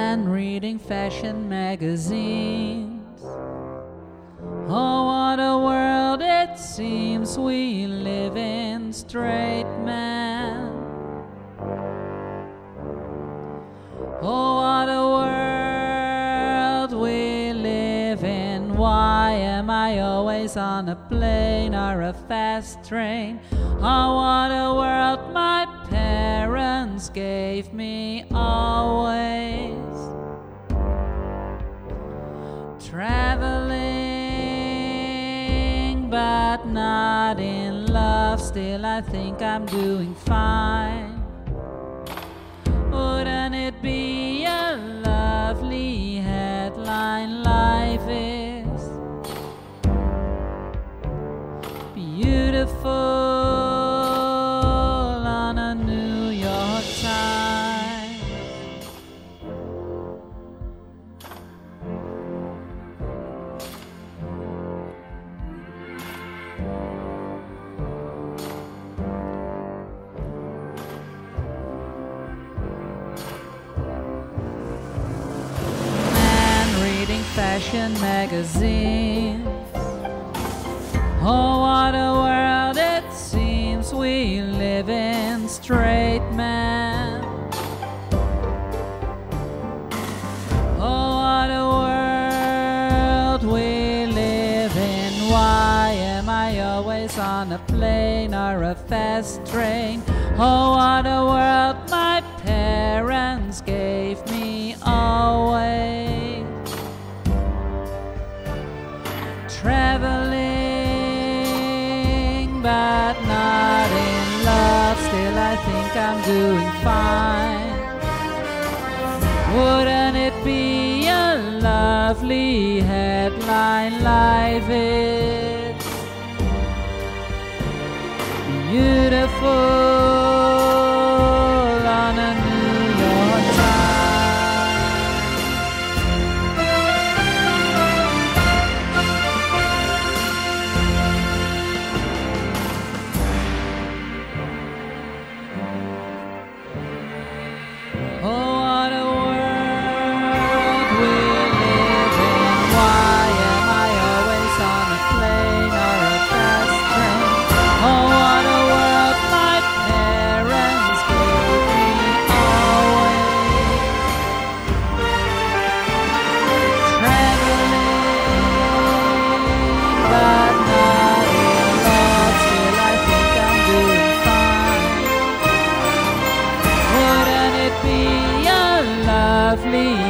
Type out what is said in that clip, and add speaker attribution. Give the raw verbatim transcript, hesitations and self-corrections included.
Speaker 1: man reading fashion magazines. Oh, what a world it seems we live in, straight man. Oh, what a world we live in. Why am I always on a plane or a fast train? Oh, what a world my parents gave me always. Traveling but not in love, still I think I'm doing fine. Wouldn't it be a lovely headline? Life is beautiful on a New York Times. Fashion magazines. Oh, what a world it seems we live in, straight man. Oh, what a world we live in. Why am I always on a plane or a fast train? Oh, what a world my parents gave me always. Traveling but not in love, still I think I'm doing fine. Wouldn't it be a lovely headline? Life is beautiful on a New York Times. Lovely